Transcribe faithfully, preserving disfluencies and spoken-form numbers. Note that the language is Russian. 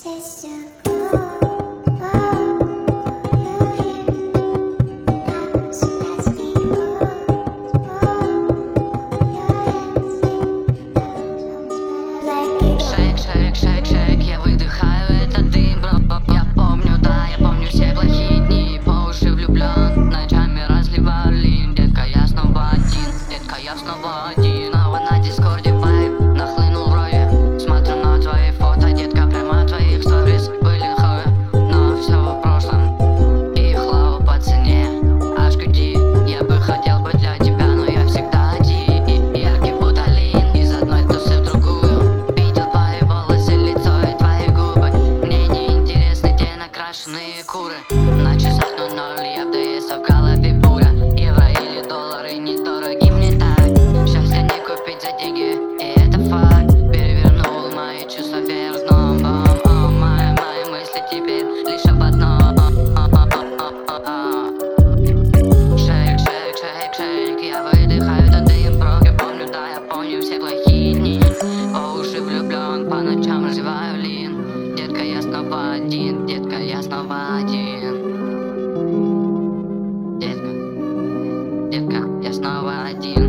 Шейк, шейк, шейк, шейк, я выдыхаю этот дым, бро. Я помню, да, я помню все плохие дни. По уши влюблен, ночами разливаю лин. Детка, я снова один, детка, я снова один. Снова на дискорде вайб, нахлынул в рови. Смотрю на твои фото, детка, прямо твоих сторис. Были хуи, но все в прошлом. И хлау по цене, аж гуди. Я бы хотел быть для тебя, но я всегда один. Яркий буталин, из одной тусы в другую. Видел твои волосы, лицо и твои губы. Мне не интересны те накрашенные куры. На часах ноль ноль, я в ДС, а в голове буря. Евро или доллары недороги мне так. Счастье не купить за деньги, и это факт. Перевернул мои чувства вверх дном. О, мои, мои мысли теперь лишь об одном. Шейк, шейк, шейк, шейк, я выдыхаю этот дым, бро. Я помню, да, я помню все плохие дни. По уши влюблен, по ночам развиваю лин. Детка, я снова один, детка, я снова один. Детка, детка, я снова один.